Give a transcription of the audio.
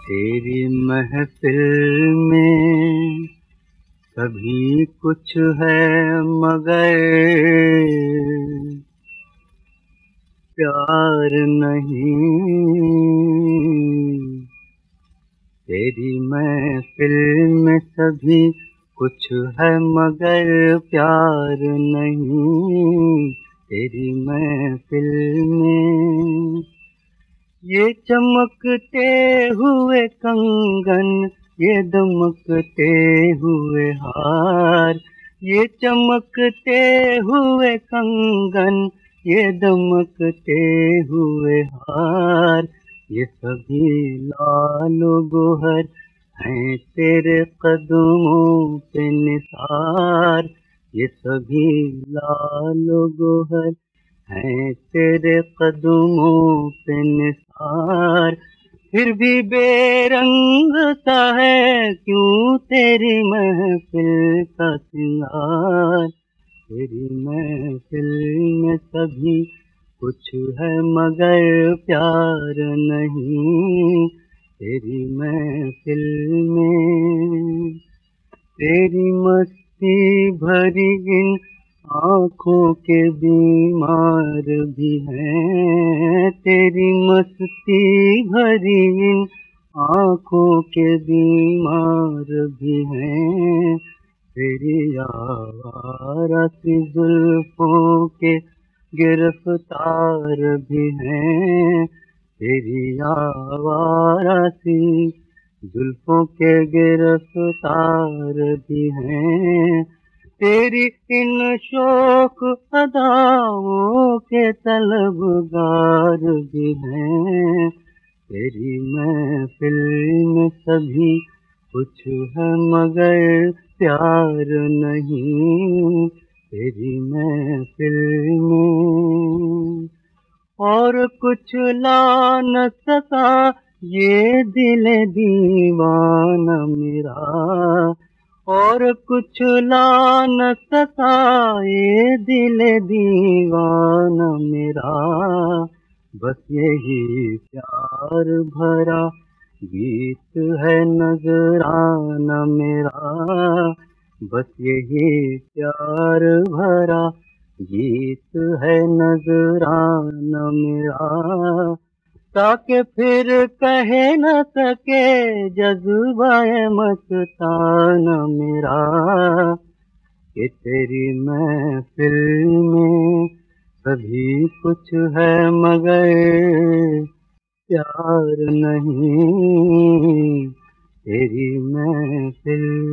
तेरी महफिल में सभी कुछ है मगर प्यार नहीं। तेरी महफिल में सभी कुछ है मगर प्यार नहीं। तेरी महफिल में ये चमकते हुए कंगन, ये दमकते हुए हार, ये चमकते हुए कंगन, ये दमकते हुए हार, ये सभी लालो गोहर हैं तेरे कदमों पे निसार। ये सभी लालो गोहर हैं तेरे कदमों पे निसार। फिर भी बेरंग सा है क्यों तेरी महफिल का सिंगार। तेरी महफिल में सभी कुछ है मगर प्यार नहीं। तेरी महफिल में तेरी मस्ती भरी इन आँखों के बीमार भी हैं। तेरी मस्ती भरी इन आँखों के बीमार भी हैं। तेरी आवारा सी जुल्फों के गिरफ्तार भी हैं। तेरी आवारा सी जुल्फों के गिरफ्तार भी हैं। तेरी इन शोक अदाओं के तलबगार भी हैं। तेरी महफिल में सभी कुछ है मगर प्यार नहीं। तेरी महफिल में और कुछ ला न सका ये दिल दीवाना मेरा, और कुछ ला न सका ये दिल दीवाना मेरा। बस यही प्यार भरा गीत है नजराना मेरा। बस यही प्यार भरा गीत है नजराना मेरा। ताकि फिर कहे न सके जज्बाए मस्ताना मेरा कि तेरी महफिल में सभी कुछ है मगर प्यार नहीं। तेरी महफिल